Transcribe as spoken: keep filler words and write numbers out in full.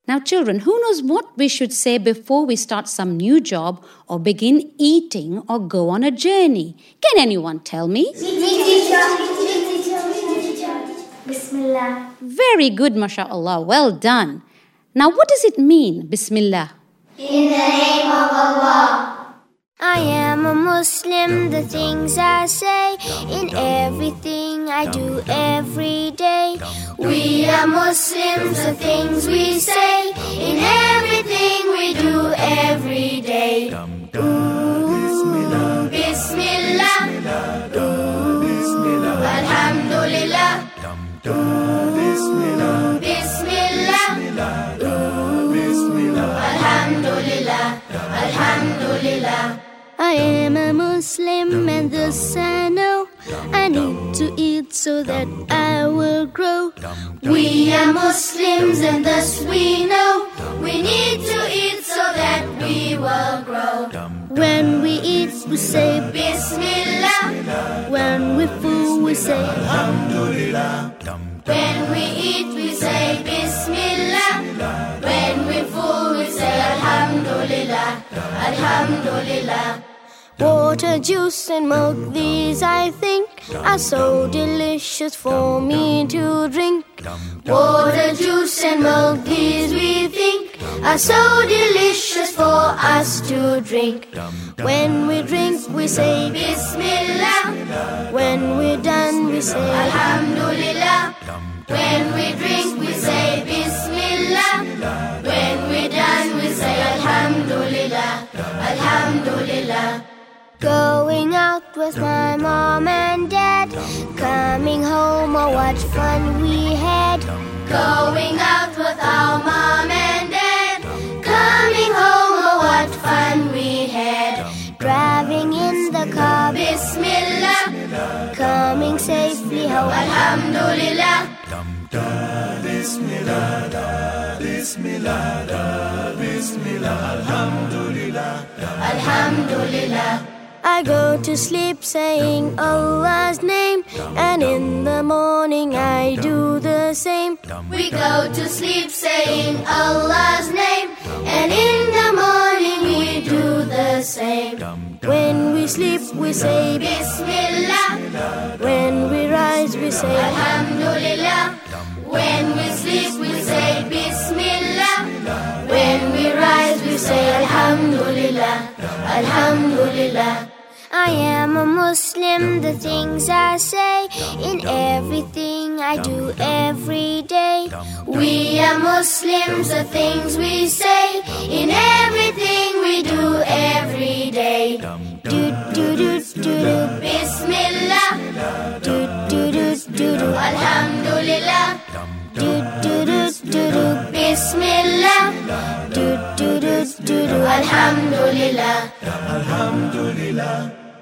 Now, children, who knows what we should say before we start some new job or begin eating or go on a journey? Can anyone tell me? Bismillah. Very good, mashallah. Well done. Now, what does it mean, Bismillah? In the name of Allah. I am a Muslim, the things I say, in everything I do every day. We are Muslims, the things we say, in everything we do every day. Ooh, Bismillah. Ooh, Alhamdulillah. Ooh, Bismillah. Ooh, Alhamdulillah. Alhamdulillah. I am a Muslim and thus I know I need to eat so that I will grow. We are Muslims and thus we know we need to eat so that we will grow. When we eat we say Bismillah. When we fool we say Alhamdulillah. When we eat we say Bismillah. When we fool we say Alhamdulillah. Alhamdulillah. Water, juice and milk, these I think are so delicious for me to drink. Water, juice and milk, these we think are so delicious for us to drink. When we drink we say Bismillah. When we're done we say Alhamdulillah. When we drink we say Bismillah. When we're done we say Alhamdulillah. Alhamdulillah. Going out with my mom and dad, coming home, oh what fun we had. Going out with our mom and dad, coming home, oh what fun we had. Driving in the car, Bismillah. Coming safely home, Alhamdulillah. Bismillah, Bismillah, Bismillah, Alhamdulillah, Alhamdulillah. I go to sleep saying Allah's name, and in the morning I do the same. We go to sleep saying Allah's name, and in the morning we do the same. When we sleep we say Bismillah. When we rise we say Alhamdulillah. When we sleep we say Bismillah. When we rise we say Alhamdulillah. Alhamdulillah. I am a Muslim, the things I say, in everything I do every day. We are Muslims, the things we say, in everything we do every day. Do do do do do, Bismillah. Do do do do do, Alhamdulillah. Do do do do do, Bismillah. Do do do do do, Alhamdulillah. Alhamdulillah.